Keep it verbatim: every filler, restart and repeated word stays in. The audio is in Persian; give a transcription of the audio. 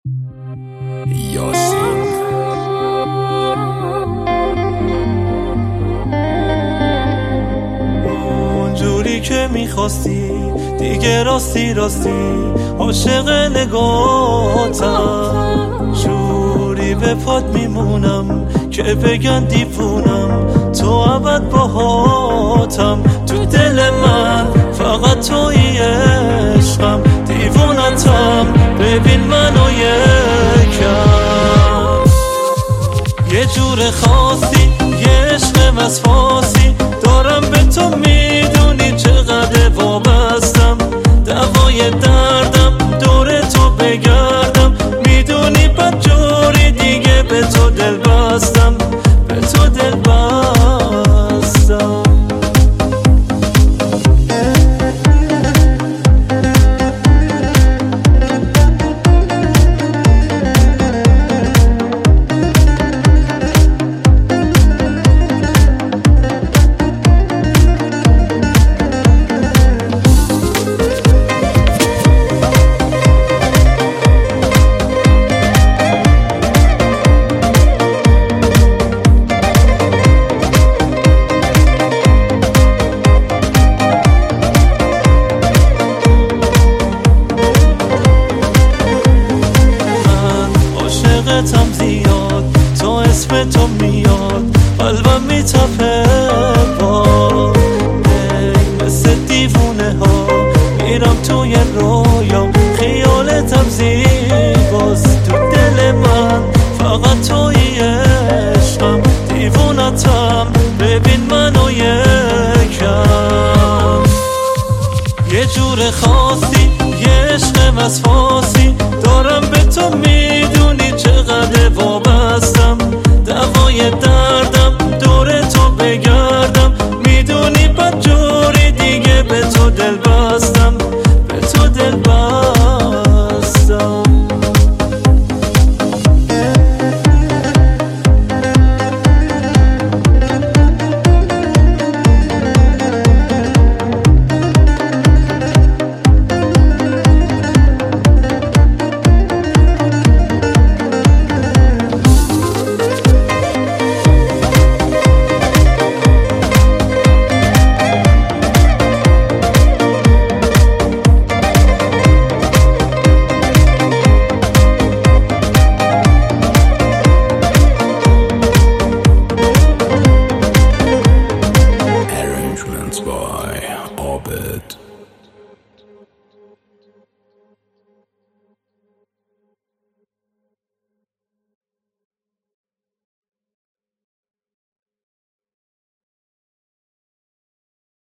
یاسین اونجوری که میخواستی دیگه راستی راستی عاشق نگاتم، جوری به پات میمونم که بگن دیوونم، تو ابد باهاتم. تو دل من فقط تویی عشقم، دیوونتم ببین منو یکم. یه جور خاصی یه عشق وسواسی دارم به تو، میدونی چقدر وابستم، دوای دردم دور تو بگردم، میدونی بد جوری دیگه به تو دل بستم، به تو دل بستم. عاشقتم زیاد، تو اسم تو میاد قلبم میتپه باد، مثل دیوونه ها میرم توی رویام، خیالتم زیباست. تو دل من فقط تویی عشقم، دیوونتم ببین منو یکم. یه جور خاصی یه عشق وسواسی دارم به تو، میدونی چقدر وابستم،